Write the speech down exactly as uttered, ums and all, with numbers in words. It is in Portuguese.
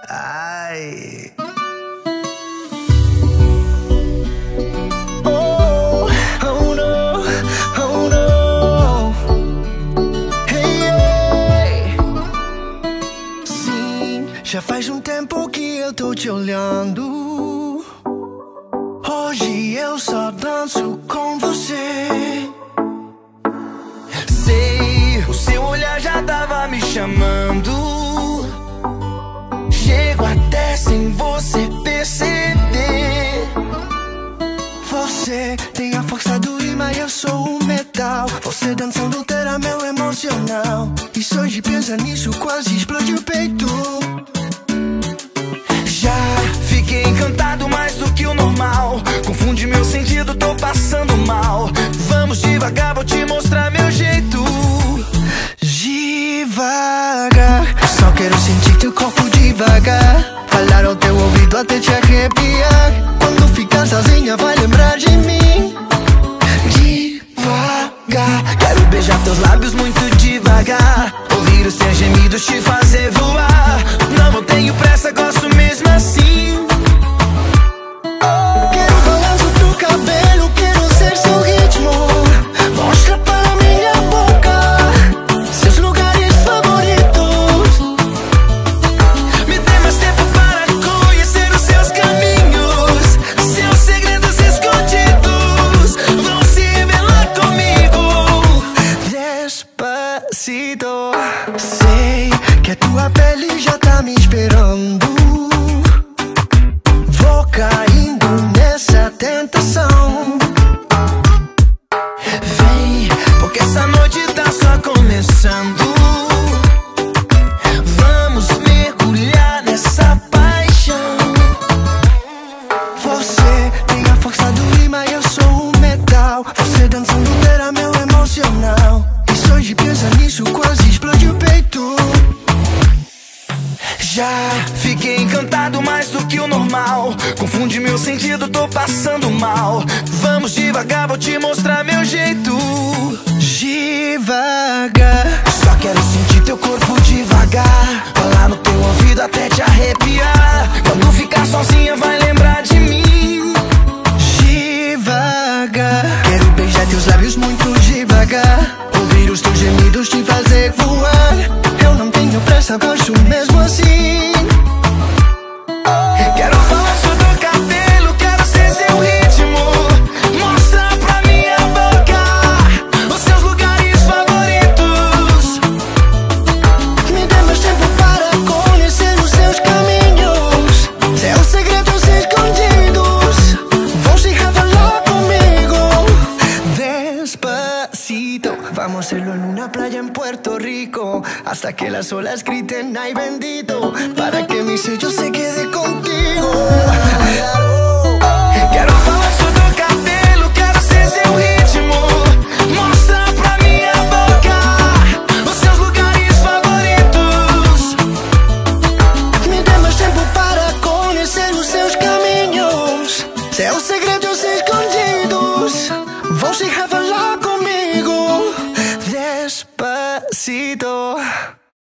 Ay. Oh, oh no, oh no. Hey, hey. Sim, já faz um tempo que eu tô te olhando. Hoje eu só danço com você. Sei, o seu olhar já tava me chamando. Chego até sem você perceber. Você tem a força do imã e eu sou o metal. Você dançando altera meu emocional. E só de pensar nisso quase explode o peito. Já fiquei encantado mais do que o normal. Confunde meu sentido, tô passando mal. Vamos devagar, vou te mostrar meu jeito. Devagar, só quero sentir teu corpo devagar. Falar ao teu ouvido até te arrepiar. Quando ficar sozinha vai lembrar de mim. Devagar, quero beijar teus lábios muito devagar. Ouvir os teus gemidos te fazer voar. Não, não tenho pressa, gosto mesmo assim. Quero o balanço do cabelo, quero ser seu ritmo. Mostra para minha boca seus lugares favoritos. Me dê mais tempo para conhecer os seus caminhos. Seus segredos escondidos vão se revelar comigo. Despacito. Sei que a tua pele já tá me esperando. Vou caindo nessa tentação. Vem, porque essa noite tá só começando. Vamos mergulhar nessa paixão. Você tem a força do imã e eu sou o metal. Você dançando altera meu emocional. E só de pensar nisso quase explode o peito. Já fiquei encantado mais do que o normal. Confunde meu sentido, tô passando mal. Vamos devagar, vou te mostrar meu jeito. Devagar, só quero sentir teu corpo devagar. Falar no teu ouvido até te arrepiar. Quando ficar sozinha vai lembrar de mim. Devagar, quero beijar teus lábios muito devagar. Ouvir os teus gemidos te fazer voar. Eu não tenho pressa, gosto mesmo assim. Quero o balanço do cabelo, quero ser seu ritmo. Mostra pra minha boca os seus lugares favoritos. Me dê mais tempo para conhecer os seus caminhos. Seus segredos escondidos vão se revelar comigo. Despacito, vamos hacerlo en una playa en Puerto Rico. Hasta que las olas griten ay bendito, para que mi sello se quede contigo.